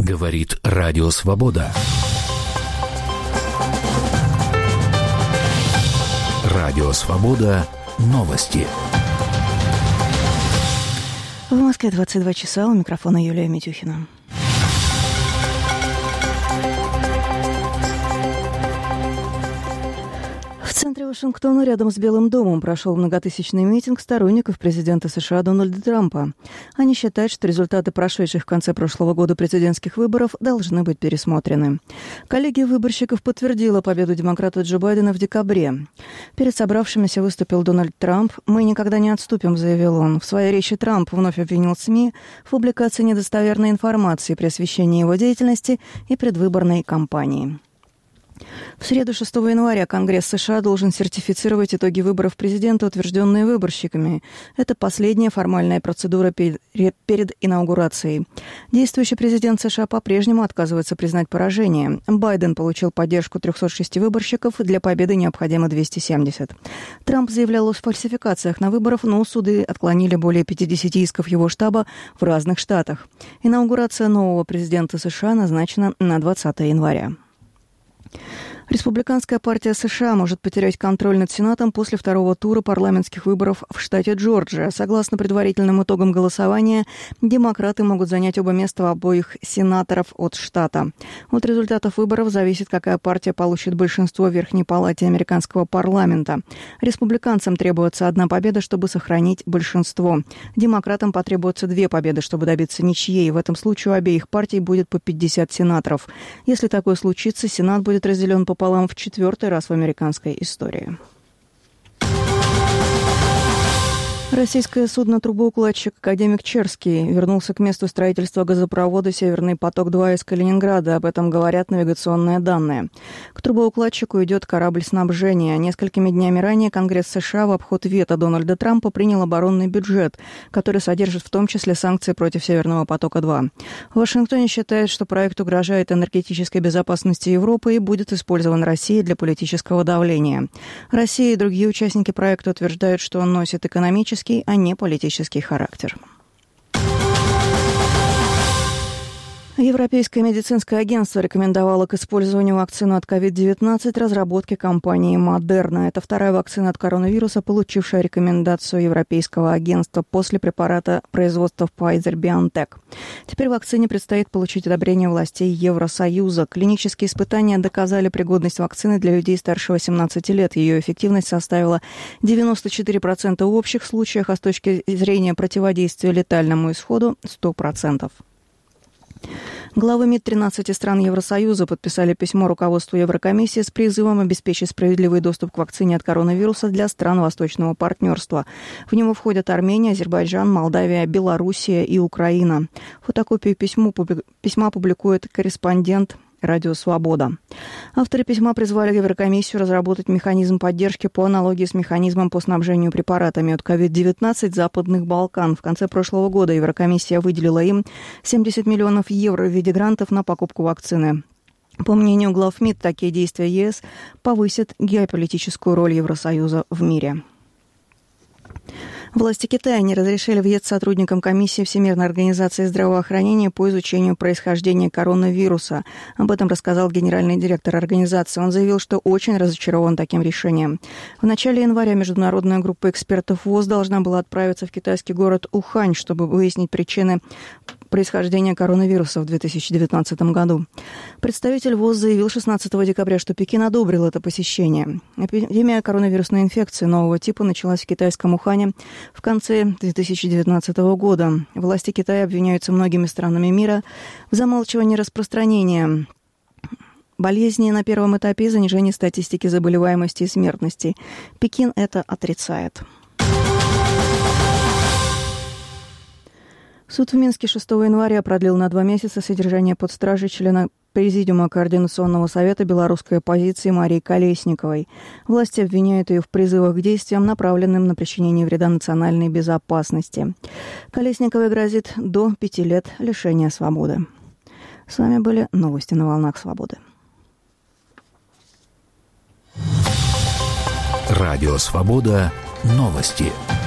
Говорит Радио Свобода. Радио Свобода. Новости. В Москве 22 часа. У микрофона Юлия Митюхина. В центре Вашингтона, рядом с Белым домом, прошел многотысячный митинг сторонников президента США Дональда Трампа. Они считают, что результаты прошедших в конце прошлого года президентских выборов должны быть пересмотрены. Коллегия выборщиков подтвердила победу демократа Джо Байдена в декабре. Перед собравшимися выступил Дональд Трамп. «Мы никогда не отступим», — заявил он. В своей речи Трамп вновь обвинил СМИ в публикации недостоверной информации при освещении его деятельности и предвыборной кампании. В среду 6 января Конгресс США должен сертифицировать итоги выборов президента, утвержденные выборщиками. Это последняя формальная процедура перед инаугурацией. Действующий президент США по-прежнему отказывается признать поражение. Байден получил поддержку 306 выборщиков, для победы необходимо 270. Трамп заявлял о фальсификациях на выборах, но суды отклонили более 50 исков его штаба в разных штатах. Инаугурация нового президента США назначена на 20 января. Республиканская партия США может потерять контроль над Сенатом после второго тура парламентских выборов в штате Джорджия. Согласно предварительным итогам голосования, демократы могут занять оба места у обоих сенаторов от штата. От результатов выборов зависит, какая партия получит большинство в Верхней палате американского парламента. Республиканцам требуется одна победа, чтобы сохранить большинство. Демократам потребуется 2 победы, чтобы добиться ничьей. В этом случае у обеих партий будет по 50 сенаторов. Если такое случится, Сенат будет разделен пополам в 4-й раз в американской истории. Российское судно-трубоукладчик «Академик Черский» вернулся к месту строительства газопровода «Северный поток-2» из Калининграда. Об этом говорят навигационные данные. К трубоукладчику идет корабль снабжения. Несколькими днями ранее Конгресс США в обход вето Дональда Трампа принял оборонный бюджет, который содержит в том числе санкции против «Северного потока-2». В Вашингтоне считают, что проект угрожает энергетической безопасности Европы и будет использован Россией для политического давления. Россия и другие участники проекта утверждают, что он носит экономический, а не политический характер. Европейское медицинское агентство рекомендовало к использованию вакцину от COVID-19 разработки компании Moderna. Это вторая вакцина от коронавируса, получившая рекомендацию Европейского агентства после препарата производства Pfizer-BioNTech. Теперь вакцине предстоит получить одобрение властей Евросоюза. Клинические испытания доказали пригодность вакцины для людей старше 18 лет. Ее эффективность составила 94% в общих случаях, а с точки зрения противодействия летальному исходу – 100%. Главы МИД 13 стран Евросоюза подписали письмо руководству Еврокомиссии с призывом обеспечить справедливый доступ к вакцине от коронавируса для стран Восточного партнерства. В него входят Армения, Азербайджан, Молдавия, Белоруссия и Украина. Фотокопию письма публикует корреспондент Радио Свобода. Авторы письма призвали Еврокомиссию разработать механизм поддержки по аналогии с механизмом по снабжению препаратами от COVID-19 Западных Балкан. В конце прошлого года Еврокомиссия выделила им 70 миллионов евро в виде грантов на покупку вакцины. По мнению глав МИД, такие действия ЕС повысят геополитическую роль Евросоюза в мире. Власти Китая не разрешили въезд сотрудникам комиссии Всемирной организации здравоохранения по изучению происхождения коронавируса. Об этом рассказал генеральный директор организации. Он заявил, что очень разочарован таким решением. В начале января международная группа экспертов ВОЗ должна была отправиться в китайский город Ухань, чтобы выяснить причины происхождения коронавируса в 2019 году. Представитель ВОЗ заявил 16 декабря, что Пекин одобрил это посещение. Эпидемия коронавирусной инфекции нового типа началась в китайском Ухане в конце 2019 года. Власти Китая обвиняются многими странами мира в замалчивании распространения болезни на первом этапе и занижении статистики заболеваемости и смертности. Пекин это отрицает. Суд в Минске 6 января продлил на 2 месяца содержание под стражей члена Президиума Координационного совета белорусской оппозиции Марии Колесниковой. Власти обвиняют ее в призывах к действиям, направленным на причинение вреда национальной безопасности. Колесниковой грозит до 5 лет лишения свободы. С вами были новости на волнах свободы. Радио Свобода. Новости.